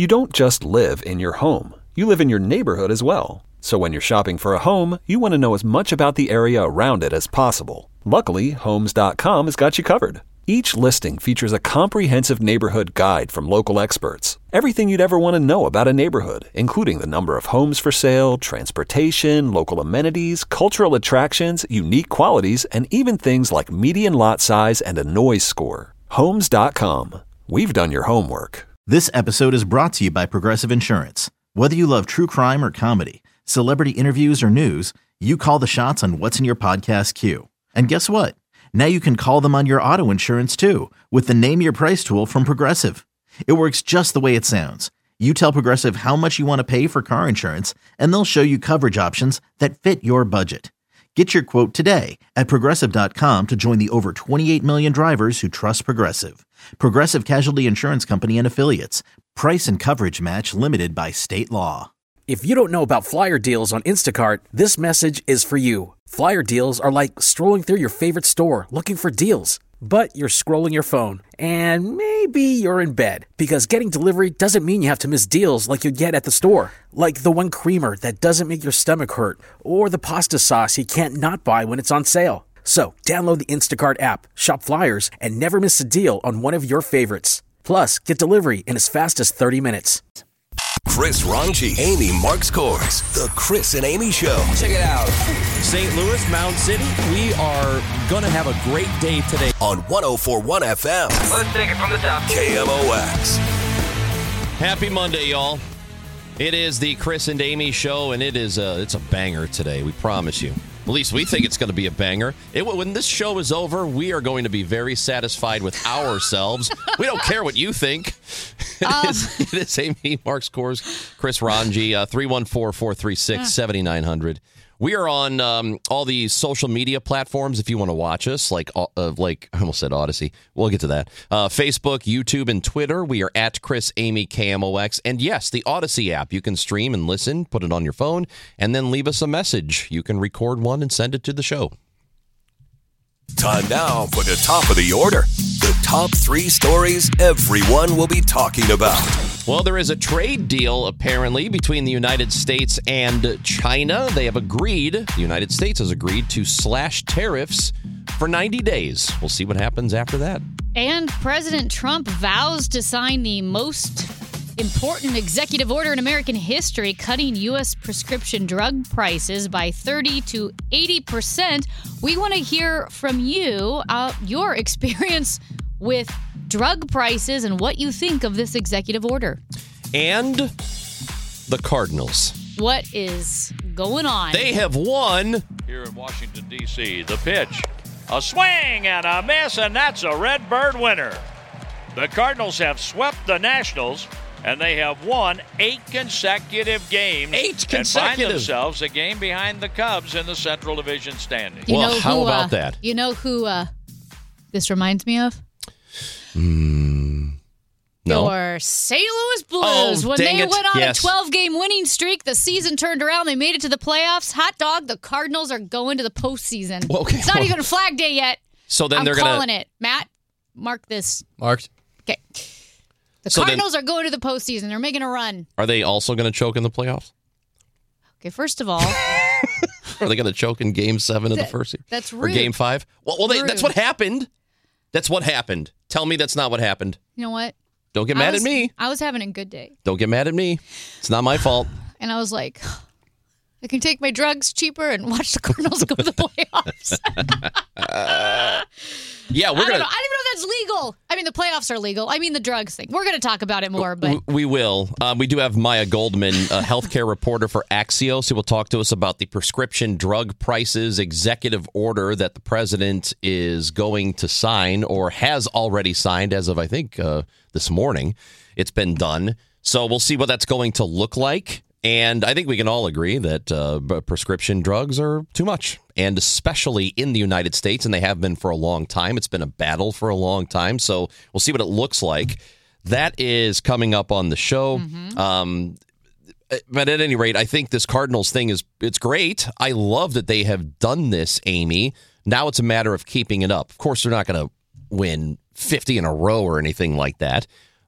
You don't just live in your home. You live in your neighborhood as well. So when you're shopping for a home, you want to know as much about the area around it as possible. Luckily, Homes.com has got you covered. Each listing features a comprehensive neighborhood guide from local experts. Everything you'd ever want to know about a neighborhood, including the number of homes for sale, transportation, local amenities, cultural attractions, unique qualities, and even things like median lot size and a noise score. Homes.com. We've done your homework. This episode is brought to you by Progressive Insurance. Whether you love true crime or comedy, celebrity interviews or news, you call the shots on what's in your podcast queue. And guess what? Now you can call them on your auto insurance too with the Name Your Price tool from Progressive. It works just the way it sounds. You tell Progressive how much you want to pay for car insurance, and they'll show you coverage options that fit your budget. Get your quote today at Progressive.com to join the over 28 million drivers who trust Progressive. Progressive Casualty Insurance Company and Affiliates. Price and coverage match limited by state law. If you don't know about Flyer Deals on Instacart, this message is for you. Flyer Deals are like strolling through your favorite store looking for deals. But you're scrolling your phone, and maybe you're in bed, because getting delivery doesn't mean you have to miss deals like you'd get at the store. Like the one creamer that doesn't make your stomach hurt, or the pasta sauce you can't not buy when it's on sale. So download the Instacart app, shop Flyers, and never miss a deal on one of your favorites. Plus, get delivery in as fast as 30 minutes. Chris Ranji, Amy Marks Kors, The Chris and Amy Show. Check it out. St. Louis, Mound City, we are going to have a great day today. On 104.1 FM. Let's take it from the top. KMOX. Happy Monday, y'all. It is the Chris and Amy Show, and it's a banger today. We promise you. At least we think it's going to be a banger. When this show is over, we are going to be very satisfied with ourselves. We don't care what you think. It is Amy Marks Kors, Chris Ranji, 314-436-7900. We are on all the social media platforms if you want to watch us, like I almost said Odyssey. We'll get to that. Facebook, YouTube, and Twitter. We are at Chris Amy KMOX. And yes, the Odyssey app. You can stream and listen, put it on your phone, and then leave us a message. You can record one and send it to the show. Time now for the top of the order. The top 3 stories everyone will be talking about. Well, there is a trade deal, apparently, between the United States and China. They have agreed, the United States has agreed to slash tariffs for 90 days. We'll see what happens after that. And President Trump vows to sign the most important executive order in American history, cutting U.S. prescription drug prices by 30 to 80%. We want to hear from you, your experience with drug prices and what you think of this executive order. And the Cardinals. What is going on? They have won. Here in Washington, D.C., the pitch. A swing and a miss, and that's a Redbird winner. The Cardinals have swept the Nationals, and they have won 8 consecutive games. 8 consecutive. And find themselves a game behind the Cubs in the Central Division standings. Well, how about that? You know who this reminds me of? No. Your St. Louis Blues. When they went on a 12-game winning streak, the season turned around. They made it to the playoffs. Hot dog, the Cardinals are going to the postseason. Well, okay. It's not even Flag Day yet. So then I'm calling it. Matt, mark this. Marked. Okay. The Cardinals are going to the postseason. They're making a run. Are they also going to choke in the playoffs? Okay, first of all. Are they going to choke in Game 7 of the first year? That's rude. Or Game 5? Well, that's what happened. That's what happened. Tell me that's not what happened. You know what? Don't get mad at me. I was having a good day. Don't get mad at me. It's not my fault. And I was like, I can take my drugs cheaper and watch the Cardinals go to the playoffs. Yeah, I don't even know if that's legal. I mean, the playoffs are legal. I mean, the drugs thing. We're going to talk about it more, but we will. We do have Maya Goldman, a healthcare reporter for Axios, who will talk to us about the prescription drug prices executive order that the president is going to sign or has already signed as of, I think, this morning. It's been done. So we'll see what that's going to look like. And I think we can all agree that prescription drugs are too much, and especially in the United States, and they have been for a long time. It's been a battle for a long time, so we'll see what it looks like. That is coming up on the show. Mm-hmm. But at any rate, I think this Cardinals thing it's great. I love that they have done this, Amy. Now it's a matter of keeping it up. Of course, they're not going to win 50 in a row or anything like that.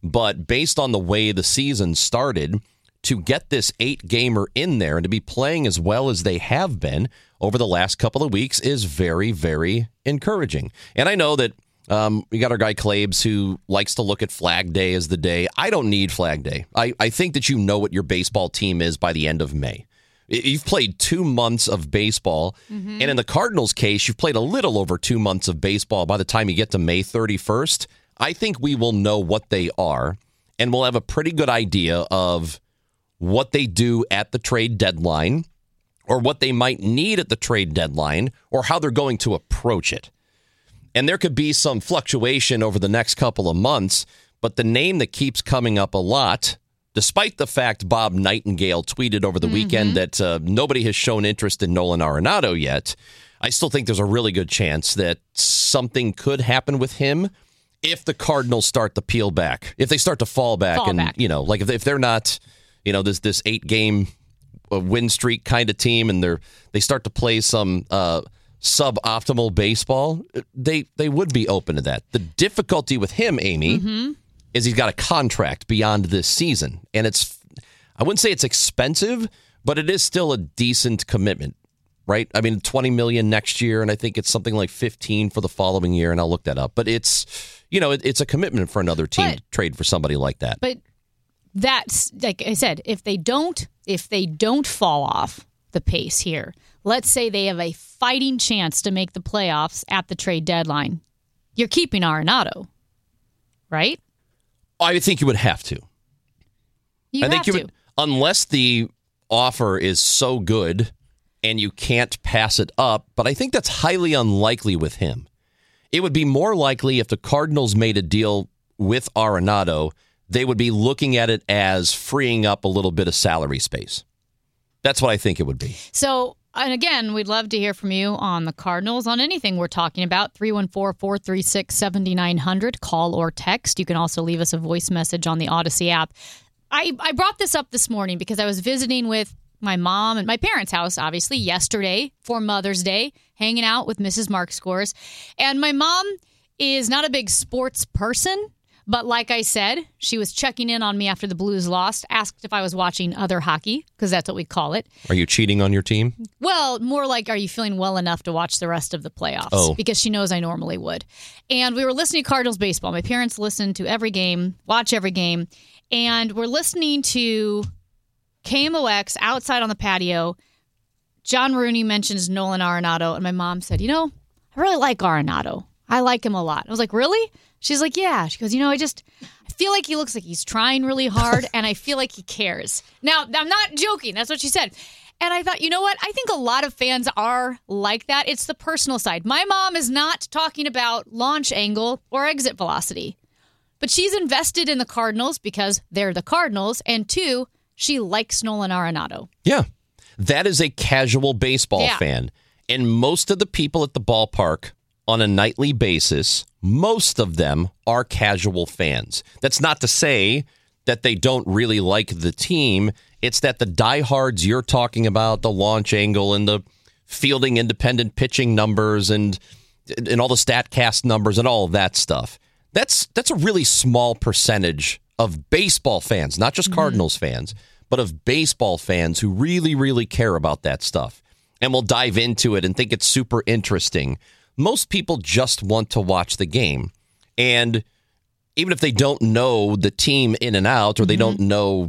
But based on the way the season started, to get this 8-gamer in there and to be playing as well as they have been over the last couple of weeks is very, very encouraging. And I know that we got our guy Claibs who likes to look at Flag Day as the day. I don't need Flag Day. I think that you know what your baseball team is by the end of May. You've played 2 months of baseball, and in the Cardinals' case, you've played a little over 2 months of baseball by the time you get to May 31st. I think we will know what they are, and we'll have a pretty good idea of what they do at the trade deadline, or what they might need at the trade deadline, or how they're going to approach it. And there could be some fluctuation over the next couple of months, but the name that keeps coming up a lot, despite the fact Bob Nightingale tweeted over the weekend that nobody has shown interest in Nolan Arenado yet, I still think there's a really good chance that something could happen with him if the Cardinals start to peel back, if they start to fall back. You know, like if they're not, you know, this 8-game win streak kind of team, and they start to play some suboptimal baseball, they would be open to that. The difficulty with him, Amy, is he's got a contract beyond this season. And I wouldn't say it's expensive, but it is still a decent commitment, right? I mean, $20 million next year, and I think it's something like $15 for the following year, and I'll look that up. But it's, you know, it's a commitment for another team to trade for somebody like that. But that's, like I said, if they don't fall off the pace here, let's say they have a fighting chance to make the playoffs at the trade deadline, you're keeping Arenado, right? I think you would have to. You would, unless the offer is so good and you can't pass it up. But I think that's highly unlikely with him. It would be more likely if the Cardinals made a deal with Arenado, they would be looking at it as freeing up a little bit of salary space. That's what I think it would be. So, and again, we'd love to hear from you on the Cardinals, on anything we're talking about. 314-436-7900. Call or text. You can also leave us a voice message on the Odyssey app. I brought this up this morning because I was visiting with my mom at my parents' house, obviously, yesterday for Mother's Day, hanging out with Mrs. Mark Scores. And my mom is not a big sports person, but like I said, she was checking in on me after the Blues lost, asked if I was watching other hockey, because that's what we call it. Are you cheating on your team? Well, more like, are you feeling well enough to watch the rest of the playoffs? Oh. Because she knows I normally would. And we were listening to Cardinals baseball. My parents listen to every game, watch every game, and we're listening to KMOX outside on the patio. John Rooney mentions Nolan Arenado, and my mom said, you know, I really like Arenado. I like him a lot. I was like, really? She's like, yeah. She goes, you know, I feel like he looks like he's trying really hard, and I feel like he cares. Now, I'm not joking. That's what she said. And I thought, you know what? I think a lot of fans are like that. It's the personal side. My mom is not talking about launch angle or exit velocity, but she's invested in the Cardinals because they're the Cardinals, and 2, she likes Nolan Arenado. Yeah. That is a casual baseball fan. And most of the people at the ballpark on a nightly basis, most of them are casual fans. That's not to say that they don't really like the team. It's that the diehards you're talking about, the launch angle and the fielding independent pitching numbers and all the StatCast numbers and all of that stuff, that's a really small percentage of baseball fans, not just Cardinals fans, but of baseball fans who really, really care about that stuff and will dive into it and think it's super interesting. Most people just want to watch the game. And even if they don't know the team in and out, or they don't know,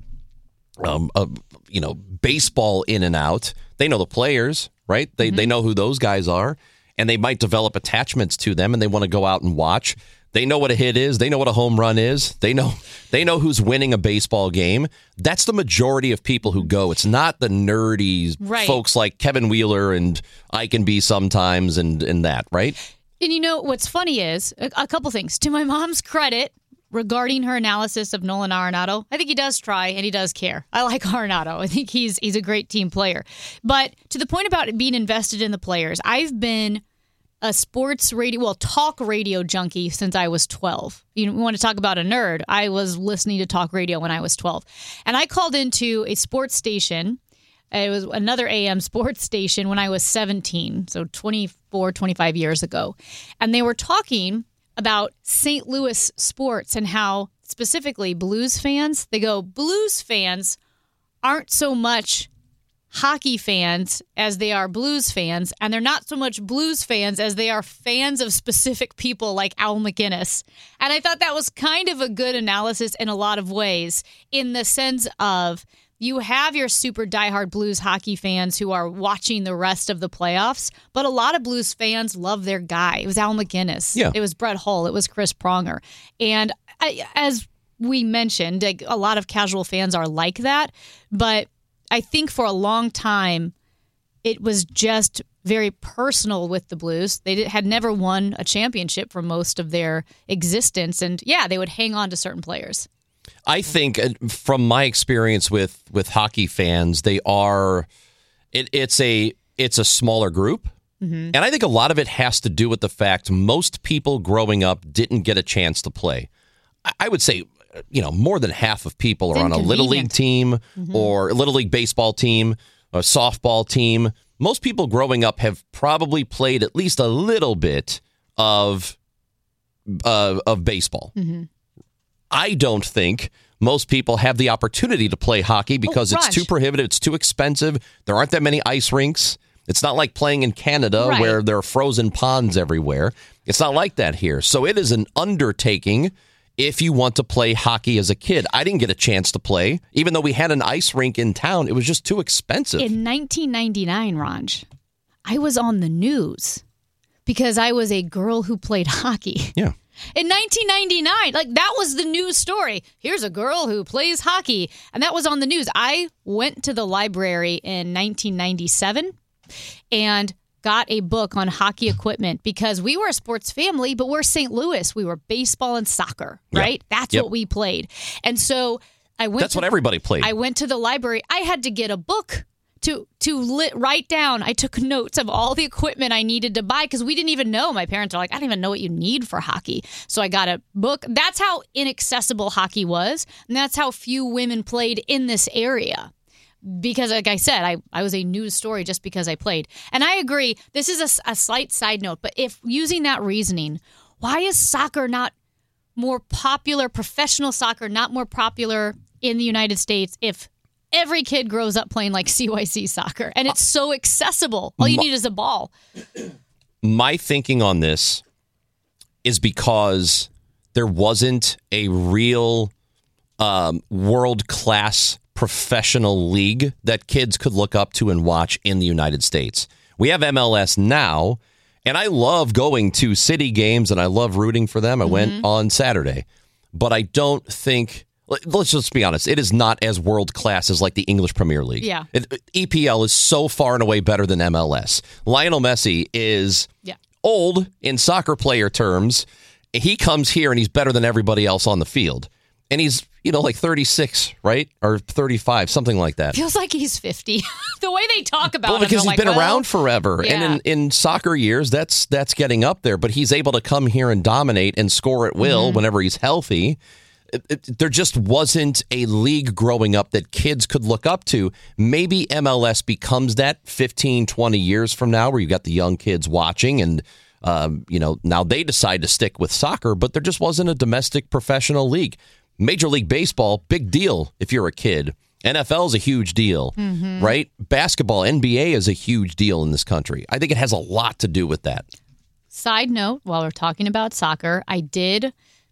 baseball in and out, they know the players, right? They know who those guys are, and they might develop attachments to them, and they want to go out and watch. They know what a hit is. They know what a home run is. They know who's winning a baseball game. That's the majority of people who go. It's not the nerdy folks like Kevin Wheeler and I can be sometimes and that, right? And you know, what's funny is a couple things. To my mom's credit, regarding her analysis of Nolan Arenado, I think he does try and he does care. I like Arenado. I think he's a great team player. But to the point about being invested in the players, I've been a talk radio junkie since I was 12. You want to talk about a nerd? I was listening to talk radio when I was 12. And I called into a sports station. It was another AM sports station when I was 17, so 24, 25 years ago. And they were talking about St. Louis sports and how specifically Blues fans, they go, Blues fans aren't so much hockey fans as they are Blues fans, and they're not so much Blues fans as they are fans of specific people like Al McGinnis. And I thought that was kind of a good analysis in a lot of ways, in the sense of you have your super diehard Blues hockey fans who are watching the rest of the playoffs, but a lot of Blues fans love their guy. It was Al McGinnis. Yeah. It was Brett Hull. It was Chris Pronger. And as we mentioned, a lot of casual fans are like that, but I think for a long time, it was just very personal with the Blues. They had never won a championship for most of their existence. And yeah, they would hang on to certain players. I think from my experience with hockey fans, they are, it's a smaller group. Mm-hmm. And I think a lot of it has to do with the fact most people growing up didn't get a chance to play. I would say, more than half of people are on a Little League team or a Little League baseball team, a softball team. Most people growing up have probably played at least a little bit of baseball. Mm-hmm. I don't think most people have the opportunity to play hockey because it's too prohibitive, it's too expensive. There aren't that many ice rinks. It's not like playing in Canada where there are frozen ponds everywhere. It's not like that here. So it is an undertaking if you want to play hockey as a kid. I didn't get a chance to play. Even though we had an ice rink in town, it was just too expensive. In 1999, Ranj, I was on the news because I was a girl who played hockey. Yeah. In 1999, that was the news story. Here's a girl who plays hockey. And that was on the news. I went to the library in 1997 and got a book on hockey equipment because we were a sports family, but we're St. Louis. We were baseball and soccer, right? That's what we played. And so I went. That's what everybody played. I went to the library. I had to get a book to write down. I took notes of all the equipment I needed to buy because we didn't even know. My parents are like, I don't even know what you need for hockey. So I got a book. That's how inaccessible hockey was. And that's how few women played in this area. Because, like I said, I was a news story just because I played. And I agree, this is a slight side note, but if using that reasoning, why is soccer not more popular, professional soccer not more popular in the United States if every kid grows up playing like CYC soccer? And it's so accessible. All you need is a ball. My thinking on this is because there wasn't a real world-class professional league that kids could look up to and watch in the United States. We have MLS now, and I love going to City games, and I love rooting for them. I went on Saturday. But I don't think, let's just be honest, it is not as world-class as like the English Premier League. Yeah. EPL is so far and away better than MLS. Lionel Messi is old in soccer player terms. He comes here, and he's better than everybody else on the field. And he's, like 36, right? Or 35, something like that. Feels like he's 50. The way they talk about him. Because he's been around forever. Yeah. And in soccer years, that's getting up there. But he's able to come here and dominate and score at will whenever he's healthy. There just wasn't a league growing up that kids could look up to. Maybe MLS becomes that 15, 20 years from now where you got the young kids watching and now they decide to stick with soccer, but there just wasn't a domestic professional league. Major League Baseball, big deal if you're a kid. NFL is a huge deal, right? Basketball, NBA is a huge deal in this country. I think it has a lot to do with that. Side note, while we're talking about soccer, I did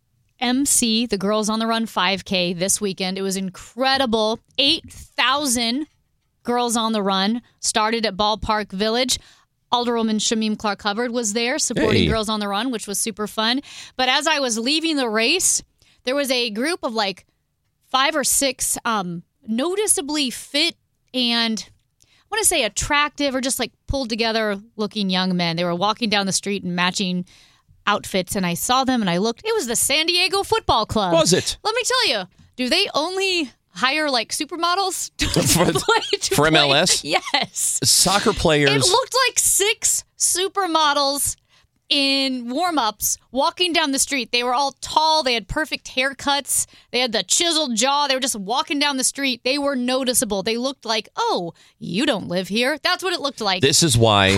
MC the Girls on the Run 5K this weekend. It was incredible. 8,000 Girls on the Run started at Ballpark Village. Alderwoman Shamim Clark Hubbard was there supporting Girls on the Run, which was super fun. But as I was leaving the race, there was a group of 5 or 6 noticeably fit and I want to say attractive or just pulled together looking young men. They were walking down the street in matching outfits, and I saw them and I looked. It was the San Diego Football Club. Was it? Let me tell you, do they only hire supermodels to for MLS? Yes. Soccer players. It looked like 6 supermodels in warm-ups, walking down the street. They were all tall. They had perfect haircuts. They had the chiseled jaw. They were just walking down the street. They were noticeable. They looked like, oh, you don't live here. That's what it looked like. This is why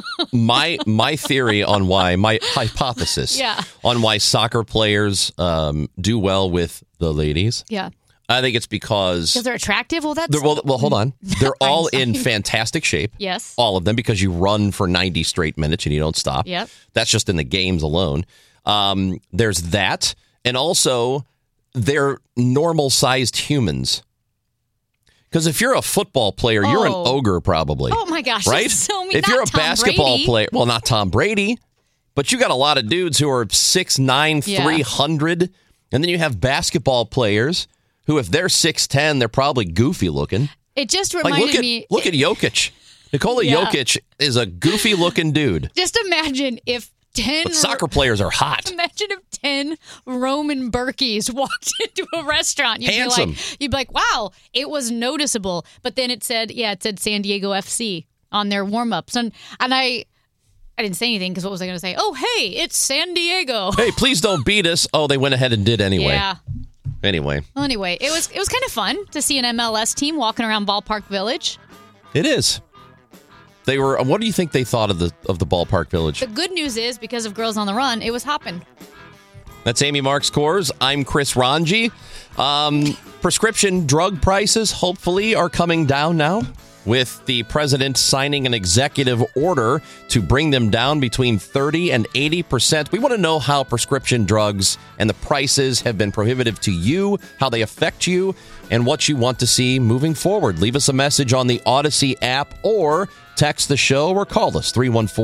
my theory on why, my hypothesis on why soccer players do well with the ladies. Yeah. I think it's because they're attractive. Well, that's well, hold on. They're all in fantastic shape. Yes, all of them, because you run for 90 straight minutes and you don't stop. Yep, that's just in the games alone. There's that, and also they're normal-sized humans. Because if you're a football player, you're an ogre probably. Oh my gosh, right? That's so mean. If you're a Tom basketball Brady. player, well, not Tom Brady, but you got a lot of dudes who are 6'9", 300, and then you have basketball players who, if they're 6'10", they're probably goofy looking. It just reminded me. Look at Jokic. Nikola Jokic is a goofy looking dude. Just imagine if 10 But soccer players are hot. Imagine if 10 Roman Berkeys walked into a restaurant. Handsome. You'd be like, wow, it was noticeable. But then it said San Diego FC on their warm-ups. And I didn't say anything because what was I going to say? Oh, hey, it's San Diego. Hey, please don't beat us. Oh, they went ahead and did anyway. Yeah. Anyway. Well, anyway, it was kind of fun to see an MLS team walking around Ballpark Village. It is. They were. What do you think they thought of the Ballpark Village? The good news is, because of Girls on the Run, it was hopping. That's Amy Marks Kors. I'm Chris Ranji. Prescription drug prices hopefully are coming down now, with the president signing an executive order to bring them down between 30 and 80%. We want to know how prescription drugs and the prices have been prohibitive to you, how they affect you, and what you want to see moving forward. Leave us a message on the Odyssey app or text the show or call us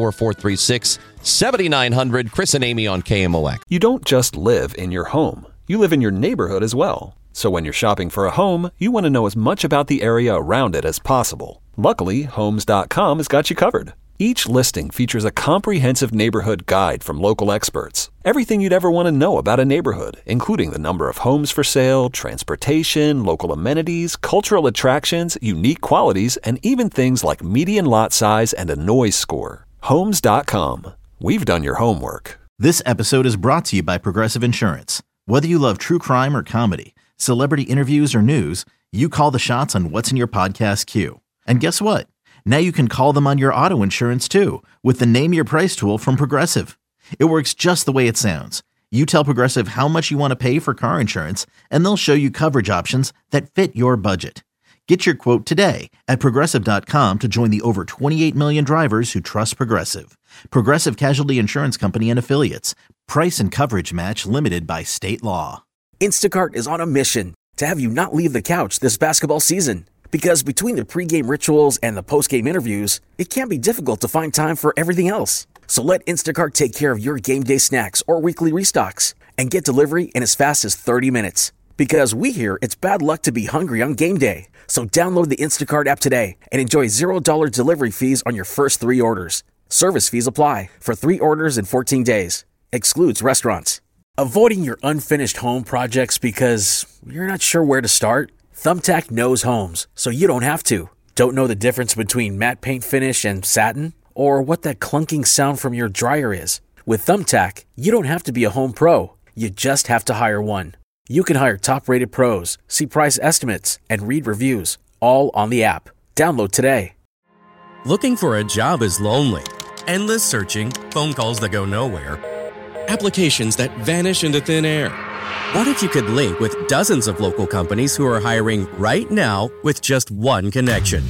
314-436-7900. Chris and Amy on KMOX. You don't just live in your home. You live in your neighborhood as well. So when you're shopping for a home, you want to know as much about the area around it as possible. Luckily, Homes.com has got you covered. Each listing features a comprehensive neighborhood guide from local experts. Everything you'd ever want to know about a neighborhood, including the number of homes for sale, transportation, local amenities, cultural attractions, unique qualities, and even things like median lot size and a noise score. Homes.com. We've done your homework. This episode is brought to you by Progressive Insurance. Whether you love true crime or comedy, celebrity interviews or news, you call the shots on what's in your podcast queue. And guess what? Now you can call them on your auto insurance too, with the Name Your Price tool from Progressive. It works just the way it sounds. You tell Progressive how much you want to pay for car insurance, and they'll show you coverage options that fit your budget. Get your quote today at Progressive.com to join the over 28 million drivers who trust Progressive. Progressive Casualty Insurance Company and Affiliates. Price and coverage match limited by state law. Instacart is on a mission to have you not leave the couch this basketball season. Because between the pregame rituals and the postgame interviews, it can be difficult to find time for everything else. So let Instacart take care of your game day snacks or weekly restocks and get delivery in as fast as 30 minutes. Because we hear it's bad luck to be hungry on game day. So download the Instacart app today and enjoy $0 delivery fees on your first 3 orders. Service fees apply for 3 orders in 14 days. Excludes restaurants. Avoiding your unfinished home projects because you're not sure where to start? Thumbtack knows homes, so you don't have to. Don't know the difference between matte paint finish and satin? Or what that clunking sound from your dryer is? With Thumbtack, you don't have to be a home pro. You just have to hire one. You can hire top-rated pros, see price estimates, and read reviews, all on the app. Download today. Looking for a job is lonely. Endless searching, phone calls that go nowhere, applications that vanish into thin air. What if you could link with dozens of local companies who are hiring right now with just one connection?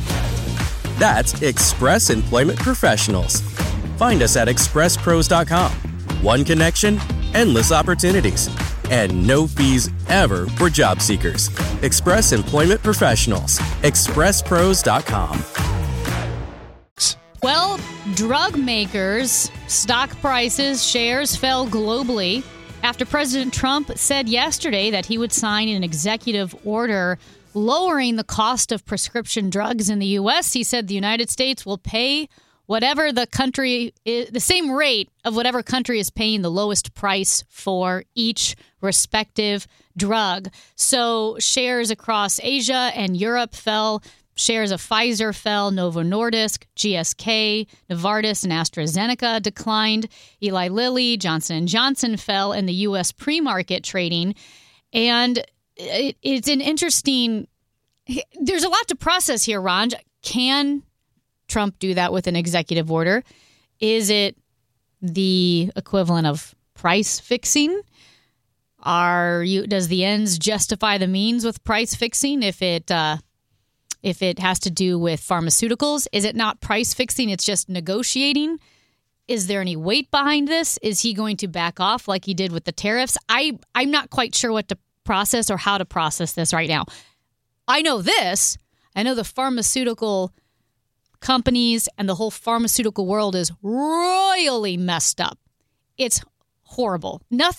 That's Express Employment Professionals. Find us at expresspros.com. One connection, endless opportunities, and no fees ever for job seekers. Express Employment Professionals. expresspros.com. Well, drug makers' stock prices, shares fell globally after President Trump said yesterday that he would sign an executive order lowering the cost of prescription drugs in the U.S. He said the United States will pay whatever the country is, the same rate of whatever country is paying the lowest price for each respective drug. So shares across Asia and Europe fell Shares of Pfizer fell, Novo Nordisk, GSK, Novartis, and AstraZeneca declined. Eli Lilly, Johnson & Johnson fell in the U.S. pre-market trading. And it's an interesting... There's a lot to process here, Ron. Can Trump do that with an executive order? Is it the equivalent of price fixing? Does the ends justify the means with price fixing? If it has to do with pharmaceuticals, is it not price fixing? It's just negotiating. Is there any weight behind this? Is he going to back off like he did with the tariffs? I'm not quite sure what to process or how to process this right now. I know this. I know the pharmaceutical companies and the whole pharmaceutical world is royally messed up. It's horrible.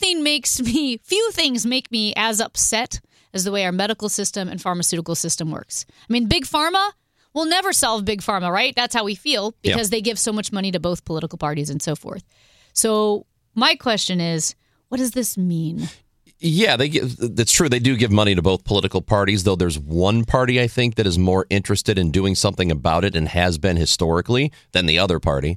Few things make me as upset as the way our medical system and pharmaceutical system works. I mean, Big Pharma will never solve Big Pharma, right? That's how we feel because they give so much money to both political parties and so forth. So my question is, what does this mean? Yeah, that's true. They do give money to both political parties, though there's one party, I think, that is more interested in doing something about it and has been historically than the other party.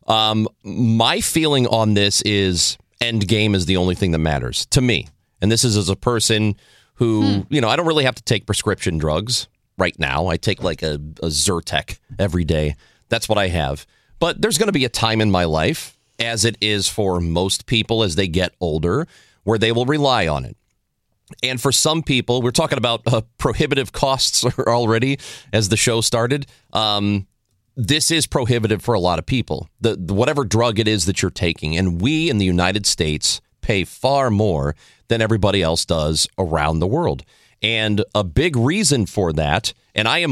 My feeling on this is end game is the only thing that matters to me. And this is as a person who, I don't really have to take prescription drugs right now. I take like a Zyrtec every day. That's what I have. But there's going to be a time in my life, as it is for most people as they get older, where they will rely on it. And for some people, we're talking about prohibitive costs already as the show started. This is prohibitive for a lot of people, the whatever drug it is that you're taking. And we in the United States pay far more than everybody else does around the world. And a big reason for that, and I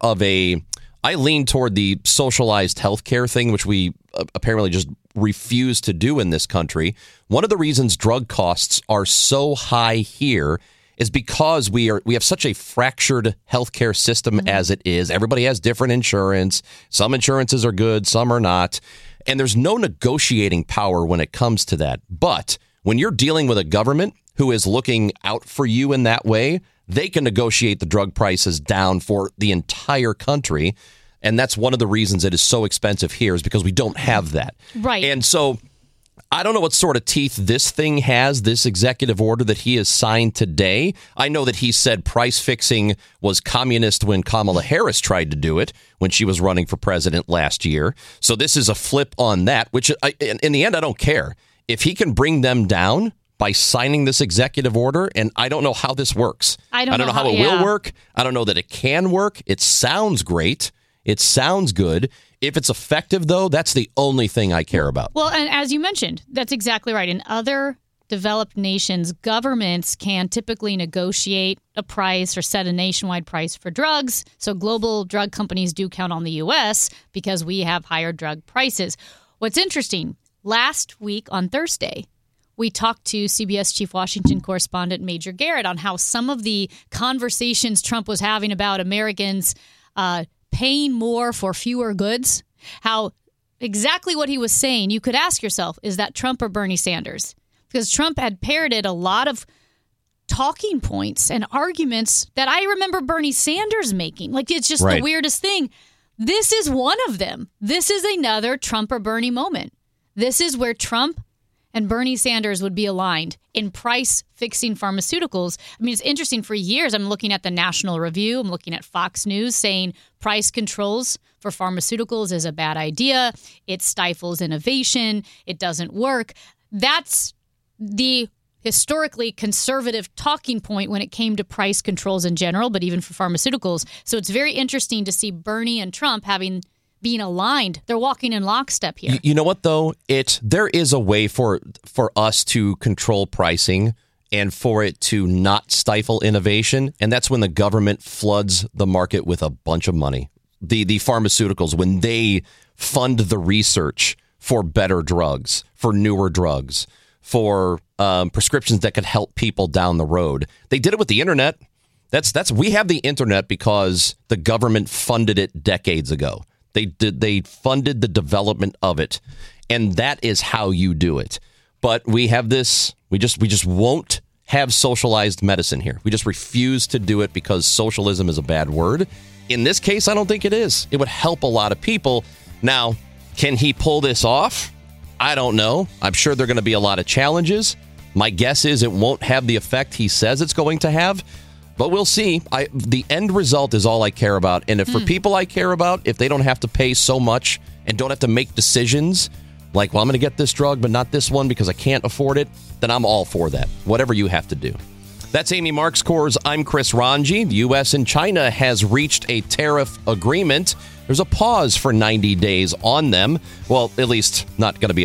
lean toward the socialized healthcare thing, which we apparently just refuse to do in this country. One of the reasons drug costs are so high here is because we have such a fractured healthcare system as it is. Everybody has different insurance. Some insurances are good, some are not. And there's no negotiating power when it comes to that. But when you're dealing with a government who is looking out for you in that way, they can negotiate the drug prices down for the entire country. And that's one of the reasons it is so expensive here is because we don't have that. Right. And so I don't know what sort of teeth this thing has, this executive order that he has signed today. I know that he said price fixing was communist when Kamala Harris tried to do it when she was running for president last year. So this is a flip on that, which in the end, I don't care. If he can bring them down by signing this executive order, and I don't know how this works. I don't know how it will work. I don't know that it can work. It sounds great. It sounds good. If it's effective, though, that's the only thing I care about. Well, and as you mentioned, that's exactly right. In other developed nations, governments can typically negotiate a price or set a nationwide price for drugs. So global drug companies do count on the U.S. because we have higher drug prices. What's interesting, last week on Thursday, we talked to CBS Chief Washington correspondent Major Garrett on how some of the conversations Trump was having about Americans paying more for fewer goods, how exactly what he was saying, you could ask yourself, is that Trump or Bernie Sanders? Because Trump had parroted a lot of talking points and arguments that I remember Bernie Sanders making. Like, it's just the weirdest thing. This is one of them. This is another Trump or Bernie moment. This is where Trump and Bernie Sanders would be aligned in price-fixing pharmaceuticals. I mean, it's interesting. For years, I'm looking at the National Review. I'm looking at Fox News saying price controls for pharmaceuticals is a bad idea. It stifles innovation. It doesn't work. That's the historically conservative talking point when it came to price controls in general, but even for pharmaceuticals. So it's very interesting to see Bernie and Trump being aligned. They're walking in lockstep here. You know what, though? There is a way for us to control pricing and for it to not stifle innovation, and that's when the government floods the market with a bunch of money. The pharmaceuticals, when they fund the research for better drugs, for newer drugs, for prescriptions that could help people down the road. They did it with the internet. We have the internet because the government funded it decades ago. They funded the development of it, and that is how you do it. But we have this. We just won't have socialized medicine here. We just refuse to do it because socialism is a bad word. In this case, I don't think it is. It would help a lot of people. Now, can he pull this off? I don't know. I'm sure there are going to be a lot of challenges. My guess is it won't have the effect he says it's going to have, but we'll see. The end result is all I care about. And if for people I care about, if they don't have to pay so much and don't have to make decisions like, well, I'm going to get this drug, but not this one because I can't afford it, then I'm all for that. Whatever you have to do. That's Amy Marks-Kors. I'm Chris Ranji. The U.S. and China has reached a tariff agreement. There's a pause for 90 days on them. Well, at least not going to be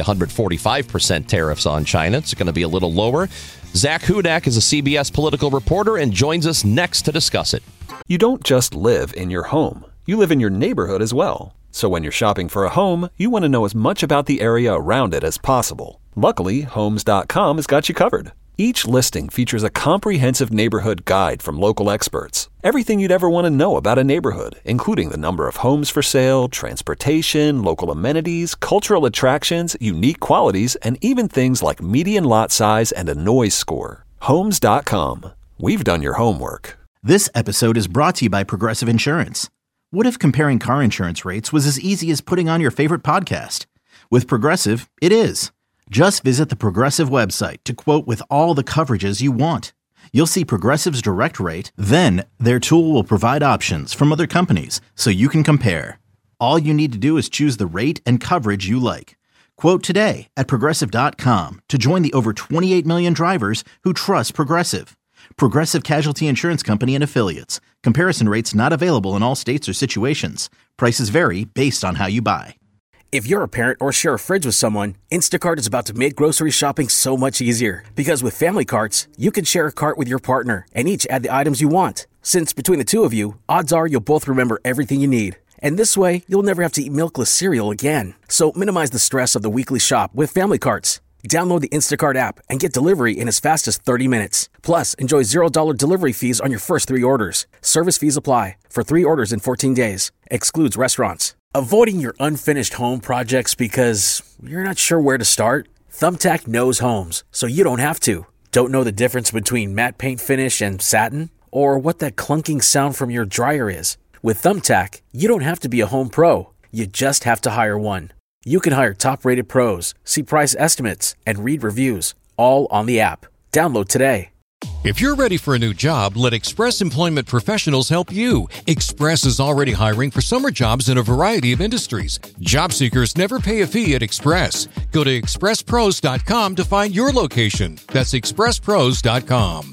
145% tariffs on China. It's going to be a little lower. Zach Hudak is a CBS political reporter and joins us next to discuss it. You don't just live in your home. You live in your neighborhood as well. So when you're shopping for a home, you want to know as much about the area around it as possible. Luckily, Homes.com has got you covered. Each listing features a comprehensive neighborhood guide from local experts. Everything you'd ever want to know about a neighborhood, including the number of homes for sale, transportation, local amenities, cultural attractions, unique qualities, and even things like median lot size and a noise score. Homes.com. We've done your homework. This episode is brought to you by Progressive Insurance. What if comparing car insurance rates was as easy as putting on your favorite podcast? With Progressive, it is. Just visit the Progressive website to quote with all the coverages you want. You'll see Progressive's direct rate, then their tool will provide options from other companies so you can compare. All you need to do is choose the rate and coverage you like. Quote today at Progressive.com to join the over 28 million drivers who trust Progressive. Progressive Casualty Insurance Company and Affiliates. Comparison rates not available in all states or situations. Prices vary based on how you buy. If you're a parent or share a fridge with someone, Instacart is about to make grocery shopping so much easier. Because with family carts, you can share a cart with your partner and each add the items you want. Since between the two of you, odds are you'll both remember everything you need. And this way, you'll never have to eat milkless cereal again. So minimize the stress of the weekly shop with family carts. Download the Instacart app and get delivery in as fast as 30 minutes. Plus, enjoy $0 delivery fees on your first 3 orders. Service fees apply for 3 orders in 14 days. Excludes restaurants. Avoiding your unfinished home projects because you're not sure where to start? Thumbtack knows homes, so you don't have to. Don't know the difference between matte paint finish and satin? Or what that clunking sound from your dryer is? With Thumbtack, you don't have to be a home pro. You just have to hire one. You can hire top-rated pros, see price estimates, and read reviews, all on the app. Download today. If you're ready for a new job, let Express Employment Professionals help you. Express is already hiring for summer jobs in a variety of industries. Job seekers never pay a fee at Express. Go to expresspros.com to find your location. That's expresspros.com.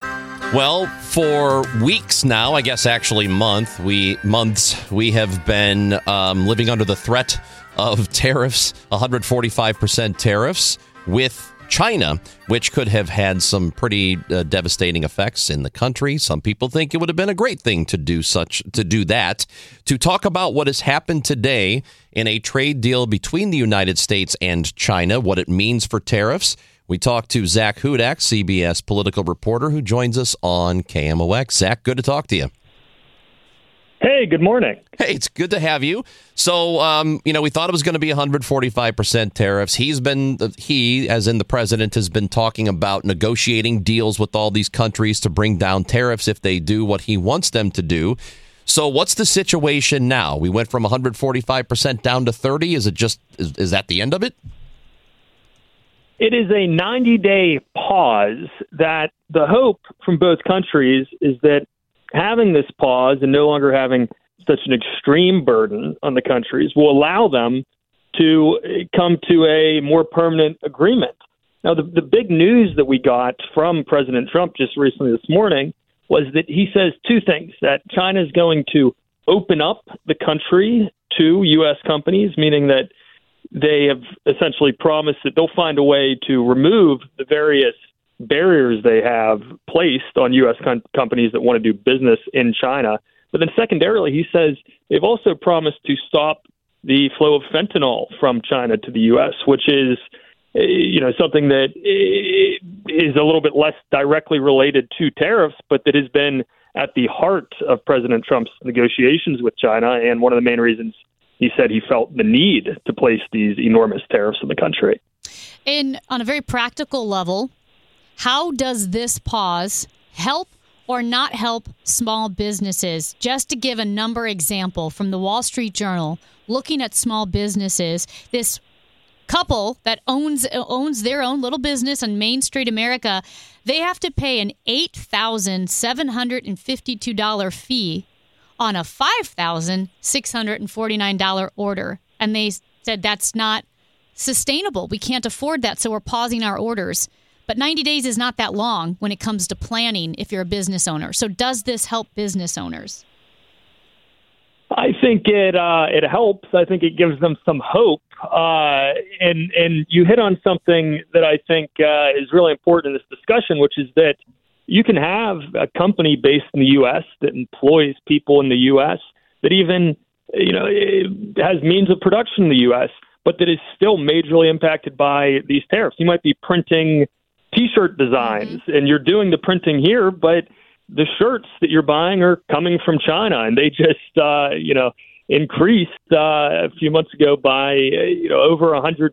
Well, for weeks now, I guess actually months, we have been living under the threat of tariffs, 145% tariffs with China, which could have had some pretty devastating effects in the country. Some people think it would have been a great thing to do that. To talk about what has happened today in a trade deal between the United States and China, what it means for tariffs, we talked to Zach Hudak, CBS political reporter, who joins us on KMOX. Zach, good to talk to you. Hey, good morning. Hey, it's good to have you. So, we thought it was going to be 145% tariffs. He, as in the president, has been talking about negotiating deals with all these countries to bring down tariffs if they do what he wants them to do. So what's the situation now? We went from 145% down to 30. Is that the end of it? It is a 90-day pause that the hope from both countries is that having this pause and no longer having such an extreme burden on the countries will allow them to come to a more permanent agreement. Now, the big news that we got from President Trump just recently this morning was that he says 2 things, that China is going to open up the country to U.S. companies, meaning that they have essentially promised that they'll find a way to remove the various barriers they have placed on U.S. companies that want to do business in China. But then secondarily, he says they've also promised to stop the flow of fentanyl from China to the U.S., which is, something that is a little bit less directly related to tariffs, but that has been at the heart of President Trump's negotiations with China. And one of the main reasons he said he felt the need to place these enormous tariffs in the country. And on a very practical level, how does this pause help or not help small businesses? Just to give a number example from the Wall Street Journal, looking at small businesses, this couple that owns their own little business on Main Street America, they have to pay an $8,752 fee on a $5,649 order. And they said that's not sustainable. We can't afford that, so we're pausing our orders. But 90 days is not that long when it comes to planning if you're a business owner. So does this help business owners? I think it helps. I think it gives them some hope. And you hit on something that I think is really important in this discussion, which is that you can have a company based in the U.S. that employs people in the U.S. that even has means of production in the U.S., but that is still majorly impacted by these tariffs. You might be printing T-shirt designs, and you're doing the printing here, but the shirts that you're buying are coming from China, and they just, increased a few months ago by, over 100%.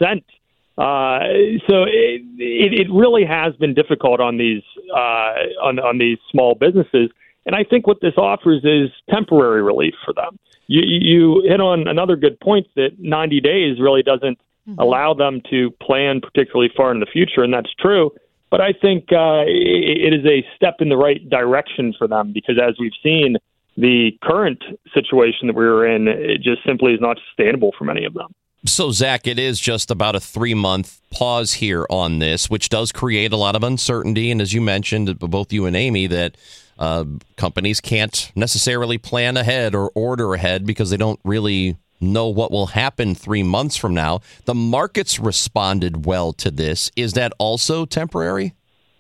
So it really has been difficult on these on these small businesses, and I think what this offers is temporary relief for them. You hit on another good point that 90 days really doesn't allow them to plan particularly far in the future, and that's true. But I think it is a step in the right direction for them because, as we've seen, the current situation that we were in, it just simply is not sustainable for many of them. So, Zach, it is just about a 3-month pause here on this, which does create a lot of uncertainty. And as you mentioned, both you and Amy, that companies can't necessarily plan ahead or order ahead because they don't really know what will happen 3 months from now. The markets responded well to this. Is that also temporary?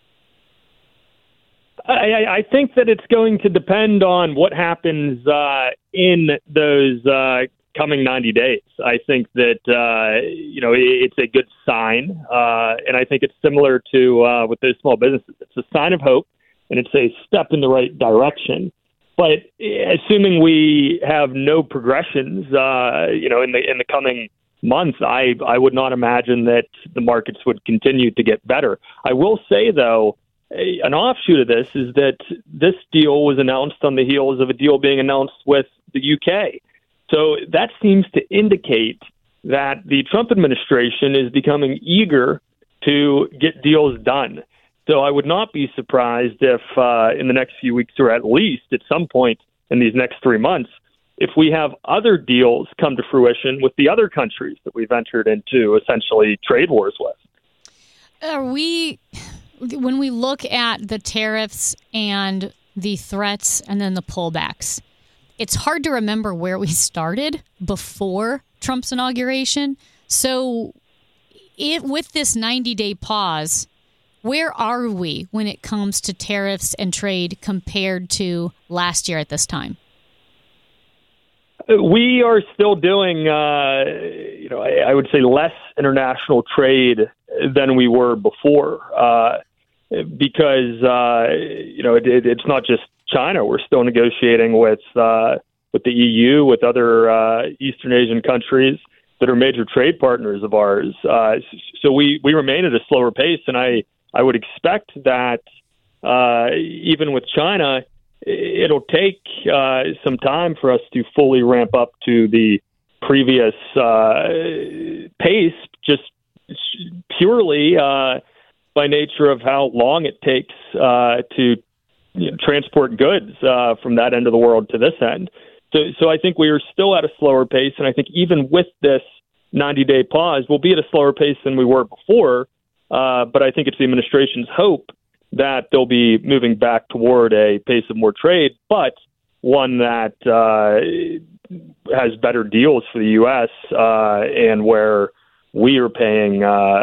I think that it's going to depend on what happens in those coming 90 days. I think that, it's a good sign. And I think it's similar to with those small businesses. It's a sign of hope, and it's a step in the right direction. But assuming we have no progressions, in the coming months, I would not imagine that the markets would continue to get better. I will say, though, an offshoot of this is that this deal was announced on the heels of a deal being announced with the UK. So that seems to indicate that the Trump administration is becoming eager to get deals done. So I would not be surprised if in the next few weeks, or at least at some point in these next 3 months, if we have other deals come to fruition with the other countries that we've entered into essentially trade wars with. When we look at the tariffs and the threats and then the pullbacks, it's hard to remember where we started before Trump's inauguration. So with this 90-day pause, where are we when it comes to tariffs and trade compared to last year at this time? We are still doing, I would say less international trade than we were before because, it's not just China. We're still negotiating with the EU, with other Eastern Asian countries that are major trade partners of ours. So we remain at a slower pace, and I would expect that even with China, it'll take some time for us to fully ramp up to the previous pace, just purely by nature of how long it takes to transport goods from that end of the world to this end. So I think we are still at a slower pace, and I think even with this 90-day pause, we'll be at a slower pace than we were before. But I think it's the administration's hope that they'll be moving back toward a pace of more trade, but one that has better deals for the U.S. And where we are paying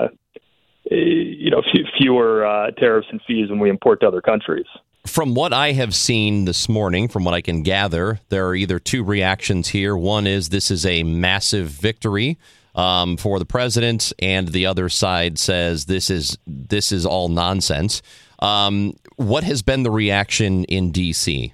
fewer tariffs and fees when we import to other countries. From what I have seen this morning, from what I can gather, there are either two reactions here. One is this is a massive victory for the president, and the other side says this is all nonsense. What has been the reaction in D.C.?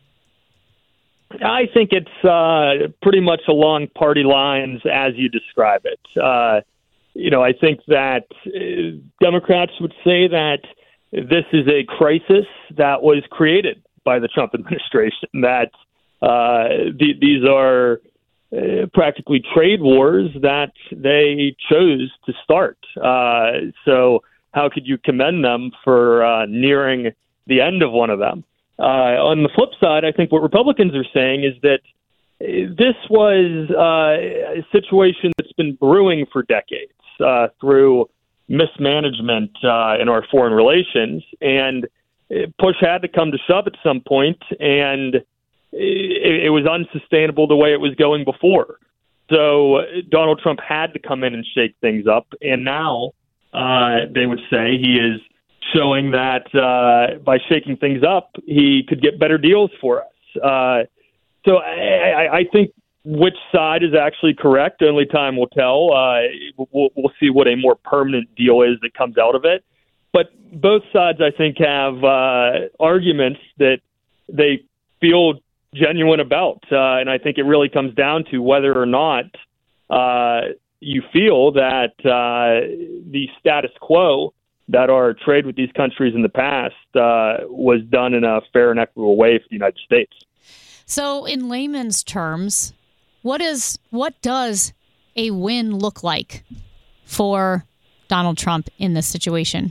I think it's pretty much along party lines as you describe it. I think that Democrats would say that this is a crisis that was created by the Trump administration, that these are practically trade wars that they chose to start. So how could you commend them for nearing the end of one of them? On the flip side, I think what Republicans are saying is that this was a situation that's been brewing for decades through mismanagement in our foreign relations, and push had to come to shove at some point, and it was unsustainable the way it was going before. So Donald Trump had to come in and shake things up, and now they would say he is showing that by shaking things up, he could get better deals for us. So I think which side is actually correct, only time will tell. We'll see what a more permanent deal is that comes out of it. But both sides, I think, have arguments that they feel genuine about. And I think it really comes down to whether or not you feel that the status quo that our trade with these countries in the past was done in a fair and equitable way for the United States. So in layman's terms, what does a win look like for Donald Trump in this situation?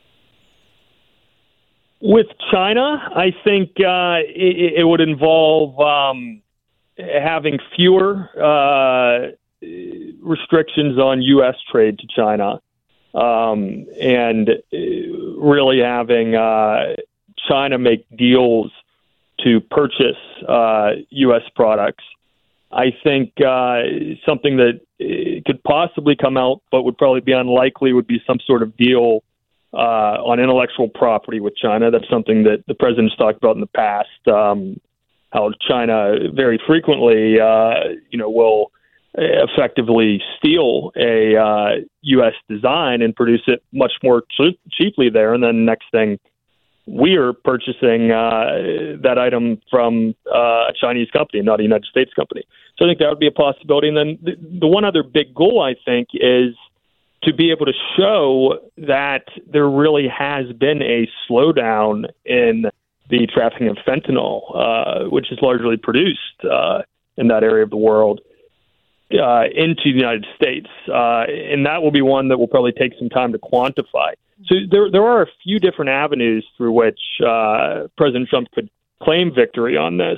With China, I think it would involve having fewer restrictions on U.S. trade to China, and really having China make deals to purchase U.S. products. I think something that could possibly come out, but would probably be unlikely, would be some sort of deal on intellectual property with China. That's something that the president's talked about in the past, how China very frequently, will effectively steal a U.S. design and produce it much more cheaply there. And then next thing, we are purchasing that item from a Chinese company, not a United States company. So I think that would be a possibility. And then the one other big goal, I think, is to be able to show that there really has been a slowdown in the trafficking of fentanyl, which is largely produced in that area of the world, into the United States. And that will be one that will probably take some time to quantify. So there are a few different avenues through which President Trump could claim victory on this.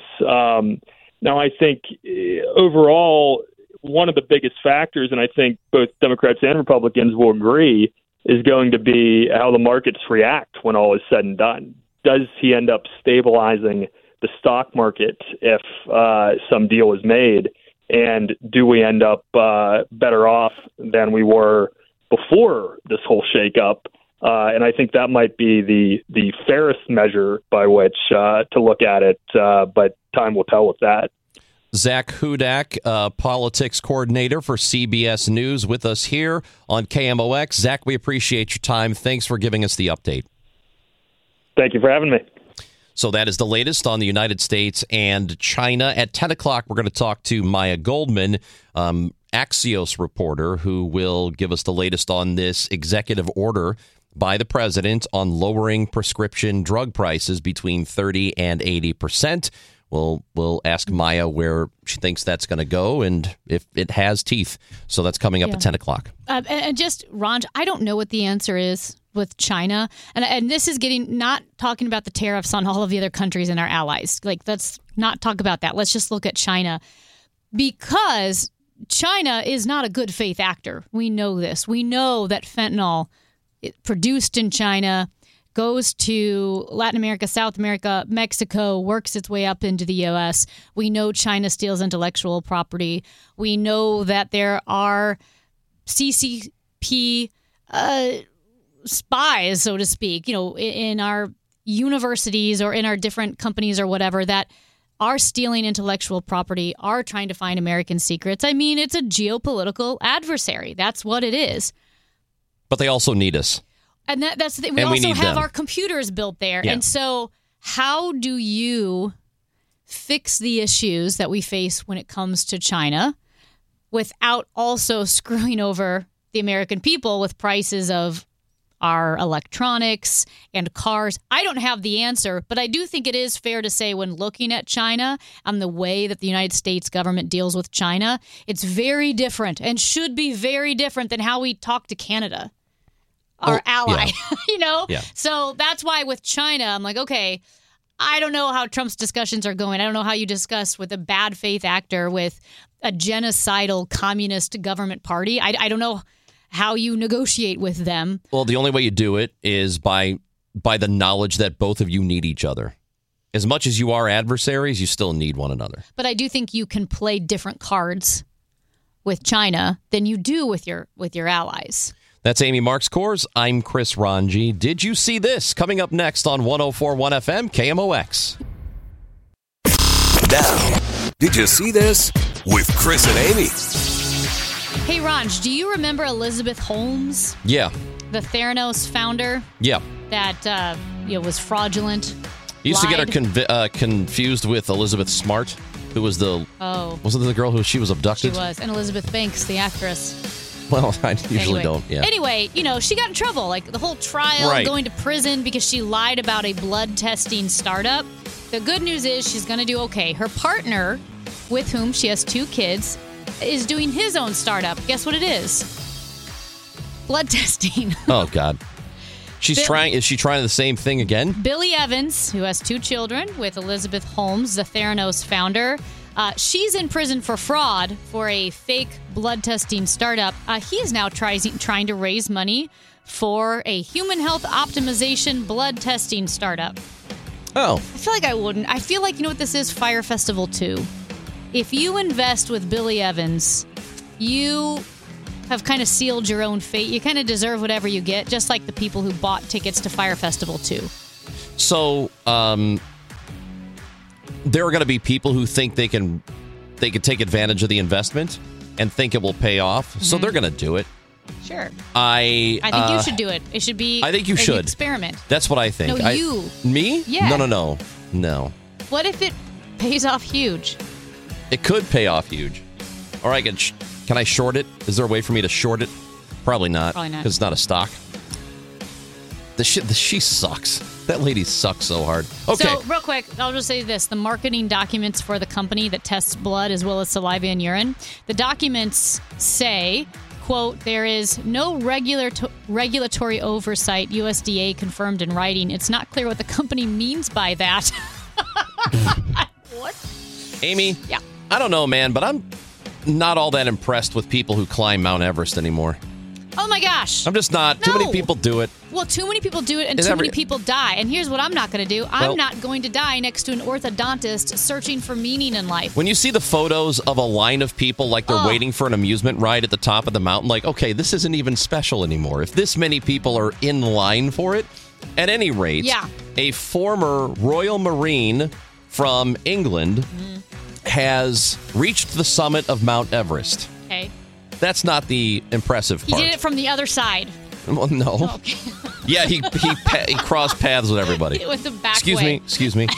Now, I think overall, one of the biggest factors, and I think both Democrats and Republicans will agree, is going to be how the markets react when all is said and done. Does he end up stabilizing the stock market if some deal is made? And do we end up better off than we were before this whole shakeup? And I think that might be the fairest measure by which to look at it, but time will tell with that. Zach Hudak, politics coordinator for CBS News, with us here on KMOX. Zach, we appreciate your time. Thanks for giving us the update. Thank you for having me. So that is the latest on the United States and China. At 10 o'clock, we're going to talk to Maya Goldman, Axios reporter, who will give us the latest on this executive order by the president on lowering prescription drug prices between 30 and 80%. We'll ask Maya where she thinks that's going to go and if it has teeth. So that's coming up at 10 o'clock. And just, Ron, I don't know what the answer is with China. And this is not talking about the tariffs on all of the other countries and our allies. Let's not talk about that. Let's just look at China. Because China is not a good faith actor. We know this. We know that fentanyl produced in China goes to Latin America, South America, Mexico, works its way up into the U.S. We know China steals intellectual property. We know that there are CCP spies, so to speak, in our universities or in our different companies or whatever that are stealing intellectual property, are trying to find American secrets. I mean, it's a geopolitical adversary. That's what it is. But they also need us. And that's the thing. We also have our computers built there. Yeah. And so how do you fix the issues that we face when it comes to China without also screwing over the American people with prices of our electronics and cars? I don't have the answer, but I do think it is fair to say when looking at China and the way that the United States government deals with China, it's very different and should be very different than how we talk to Canada, our ally, Yeah. So that's why with China, I'm like, okay, I don't know how Trump's discussions are going. I don't know how you discuss with a bad faith actor with a genocidal communist government party. I don't know how you negotiate with them. Well, the only way you do it is by the knowledge that both of you need each other. As much as you are adversaries, you still need one another. But I do think you can play different cards with China than you do with your allies. That's Amy Marks Kors. I'm Chris Ranji. Did you see this? Coming up next on 104.1 FM KMOX. Now, did you see this? With Chris and Amy. Hey, Ranj, do you remember Elizabeth Holmes? Yeah. The Theranos founder? Yeah. That was fraudulent. You used lied. to get her confused with Elizabeth Smart, who was wasn't it the girl who she was abducted? She was. And Elizabeth Banks, the actress. Well, I usually don't. Yeah. Anyway, she got in trouble. Like the whole trial, going to prison because she lied about a blood testing startup. The good news is she's going to do okay. Her partner, with whom she has 2 kids, is doing his own startup. Guess what it is? Blood testing. Oh, God. Is she trying the same thing again? Billy Evans, who has 2 children with Elizabeth Holmes, the Theranos founder, she's in prison for fraud for a fake blood testing startup. He is now trying to raise money for a human health optimization blood testing startup. Oh. I feel like I wouldn't. I feel like, you know what this is? Fire Festival 2. If you invest with Billy Evans, you have kind of sealed your own fate. You kind of deserve whatever you get, just like the people who bought tickets to Fire Festival 2. So, there are going to be people who think they can take advantage of the investment and think it will pay off. Mm-hmm. So they're going to do it. Sure. I think you should do it. It should be. I think you should experiment. That's what I think. No, you. Me? Yeah. No. What if it pays off huge? It could pay off huge. Or I can I short it? Is there a way for me to short it? Probably not. Because it's not a stock. She sucks. That lady sucks so hard. Okay. So, real quick, I'll just say this. The marketing documents for the company that tests blood as well as saliva and urine, the documents say, quote, there is no regulatory oversight, USDA confirmed in writing. It's not clear what the company means by that. What? Amy? Yeah. I don't know, man, but I'm not all that impressed with people who climb Mount Everest anymore. Oh, my gosh. I'm just not. No. Too many people do it. Well, too many people do it and too many people die. And here's what I'm not going to do. I'm not going to die next to an orthodontist searching for meaning in life. When you see the photos of a line of people like they're waiting for an amusement ride at the top of the mountain, like, okay, this isn't even special anymore. If this many people are in line for it, at any rate, a former Royal Marine from England has reached the summit of Mount Everest. Okay. That's not the impressive part. He did it from the other side. Well, no. Oh, okay. Yeah, he crossed paths with everybody. It was the back Excuse me.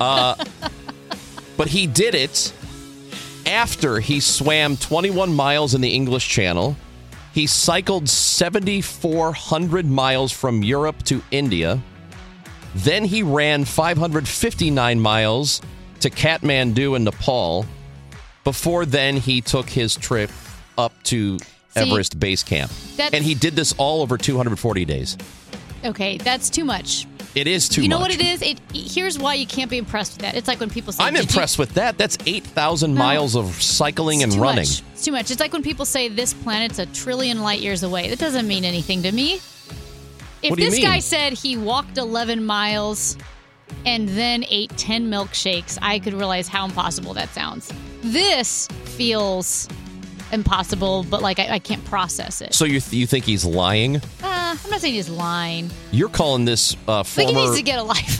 But he did it after he swam 21 miles in the English Channel. He cycled 7,400 miles from Europe to India. Then he ran 559 miles to Kathmandu in Nepal. Before then, he took his trip up to Everest Base Camp. And he did this all over 240 days. Okay, that's too much. It is too much. You know what it is? Here's why you can't be impressed with that. It's like when people say... I'm impressed with that. That's 8,000 miles of cycling and running. It's too much. It's like when people say this planet's 1 trillion light years away. That doesn't mean anything to me. If this guy said he walked 11 miles and then ate 10 milkshakes, I could realize how impossible that sounds. This feels impossible, but like I can't process it. So you think he's lying? I'm not saying he's lying. You're calling this former... I think he needs to get a life.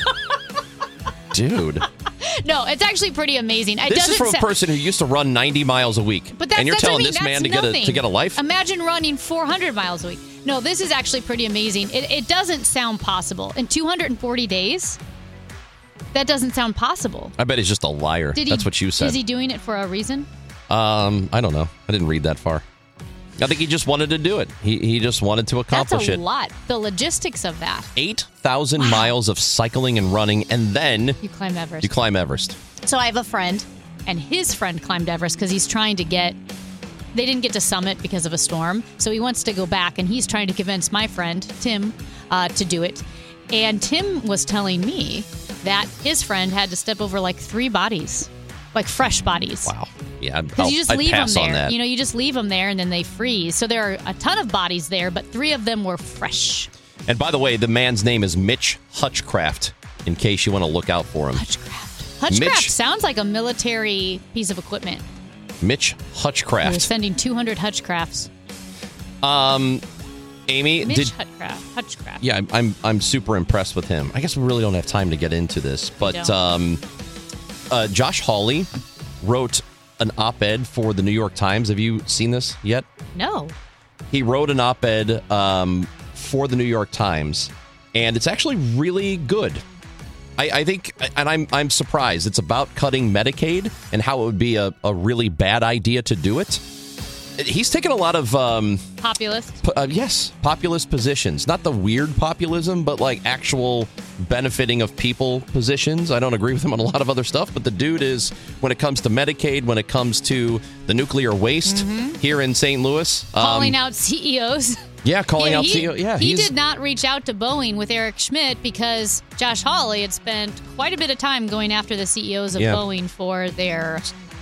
Dude. No, it's actually pretty amazing. This is from a person who used to run 90 miles a week. But that's, and you're that's telling what I mean. this man That's to get a life? Imagine running 400 miles a week. No, this is actually pretty amazing. It doesn't sound possible. In 240 days, that doesn't sound possible. I bet he's just a liar. That's what you said. Is he doing it for a reason? I don't know. I didn't read that far. I think he just wanted to do it. He just wanted to accomplish it. That's a lot. The logistics of that. 8,000 miles of cycling and running, and then you climb Everest. So I have a friend, and his friend climbed Everest because he's trying to get... They didn't get to summit because of a storm, so he wants to go back, and he's trying to convince my friend, Tim, to do it. And Tim was telling me that his friend had to step over like 3 bodies, like fresh bodies. Wow. Yeah, because you just leave them there. On that. You know, you just leave them there and then they freeze. So there are a ton of bodies there, but 3 of them were fresh. And by the way, the man's name is Mitch Hutchcraft, in case you want to look out for him. Hutchcraft sounds like a military piece of equipment. Mitch Hutchcraft. We're spending 200 Hutchcrafts. Amy, Hutchcraft. Yeah, I'm super impressed with him. I guess we really don't have time to get into this, but Josh Hawley wrote an op-ed for the New York Times. Have you seen this yet? No. He wrote an op-ed for the New York Times, and it's actually really good. I think, and I'm surprised. It's about cutting Medicaid and how it would be a really bad idea to do it. He's taken a lot of populist positions. Not the weird populism, but like actual benefiting of people positions. I don't agree with him on a lot of other stuff, but the dude is, when it comes to Medicaid, when it comes to the nuclear waste here in St. Louis, calling out CEOs. Yeah, calling out CEOs. Yeah, he did not reach out to Boeing with Eric Schmidt because Josh Hawley had spent quite a bit of time going after the CEOs of Boeing for their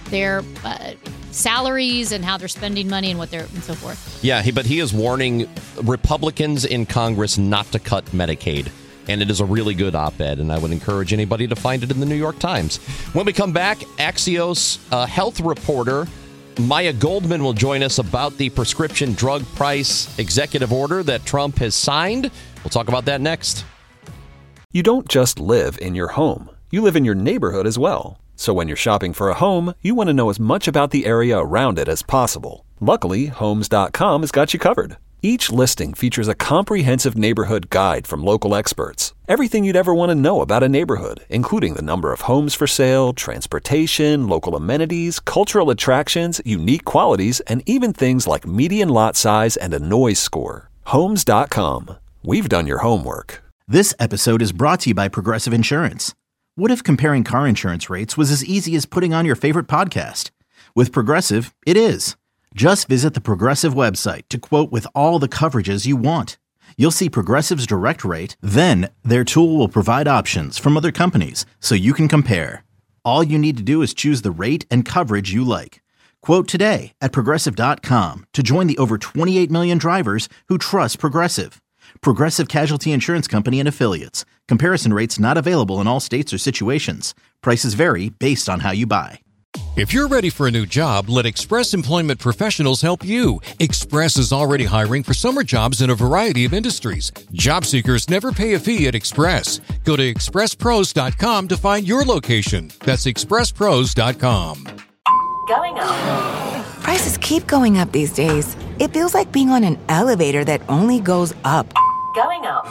salaries and how they're spending money and and so forth. Yeah, but he is warning Republicans in Congress not to cut Medicaid. And it is a really good op-ed, and I would encourage anybody to find it in the New York Times. When we come back, Axios health reporter Maya Goldman will join us about the prescription drug price executive order that Trump has signed. We'll talk about that next. You don't just live in your home. You live in your neighborhood as well. So when you're shopping for a home, you want to know as much about the area around it as possible. Luckily, Homes.com has got you covered. Each listing features a comprehensive neighborhood guide from local experts. Everything you'd ever want to know about a neighborhood, including the number of homes for sale, transportation, local amenities, cultural attractions, unique qualities, and even things like median lot size and a noise score. Homes.com. We've done your homework. This episode is brought to you by Progressive Insurance. What if comparing car insurance rates was as easy as putting on your favorite podcast? With Progressive, it is. Just visit the Progressive website to quote with all the coverages you want. You'll see Progressive's direct rate, then their tool will provide options from other companies so you can compare. All you need to do is choose the rate and coverage you like. Quote today at Progressive.com to join the over 28 million drivers who trust Progressive. Progressive Casualty Insurance Company and Affiliates. Comparison rates not available in all states or situations. Prices vary based on how you buy. If you're ready for a new job, let Express Employment Professionals help you. Express is already hiring for summer jobs in a variety of industries. Job seekers never pay a fee at Express. Go to expresspros.com to find your location. That's expresspros.com. Going up. Prices keep going up these days. It feels like being on an elevator that only goes up. Going up.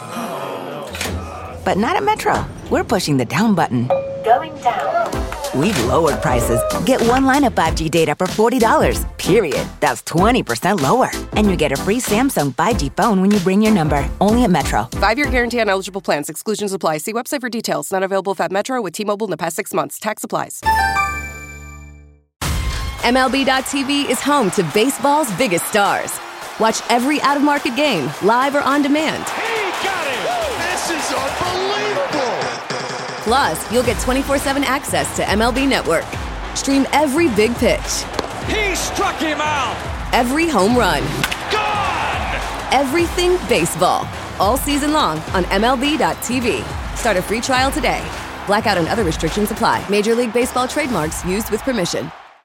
But not at Metro. We're pushing the down button. Going down. We've lowered prices. Get one line of 5G data for $40, period. That's 20% lower. And you get a free Samsung 5G phone when you bring your number. Only at Metro. 5-year guarantee on eligible plans. Exclusions apply. See website for details. Not available at Metro with T-Mobile in the past 6 months. Tax applies. MLB.tv is home to baseball's biggest stars. Watch every out-of-market game, live or on demand. He got it! This is unbelievable! Plus, you'll get 24/7 access to MLB Network. Stream every big pitch. He struck him out! Every home run. Gone! Everything baseball. All season long on MLB.tv. Start a free trial today. Blackout and other restrictions apply. Major League Baseball trademarks used with permission.